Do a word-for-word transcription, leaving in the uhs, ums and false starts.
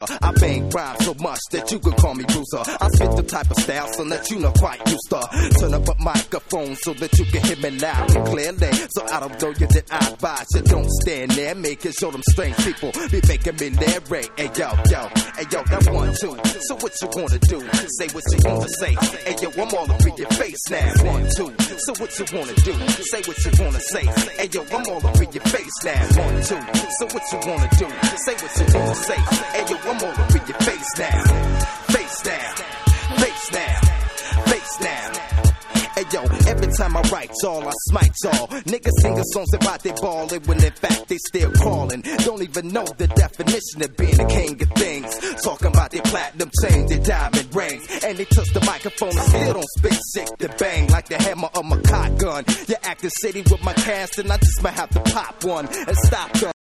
I bang rhymes so much that you could call me Bruiser. I spit the type of style so that you know quite used to. Turn up a microphone so that you can hear me loud and clearly. So I don't know you that I advise you don't stand there, making sure them strange people be making me narrate. Hey yo, yo, hey yo, that one two. So what you wanna do? Say what you wanna say. Hey yo, I'm all up in your face now. One two. So what you wanna do? Say what you wanna say. Hey yo, I'm all up in your face now. One two. So what you wanna do? Say what you wanna say. Hey yo, I'm all up in your face now. Face down, face down, face down. Hey yo, every time I write y'all, I smite y'all. Niggas singing songs about they ballin' when in fact they still crawling. Don't even know the definition of being the king of things. Talking about their platinum chains, their diamond rings. And they touch the microphone and still don't spit shit to bang like the hammer of my cock gun. You're acting shitty with my cast and I just might have to pop one and stop gun.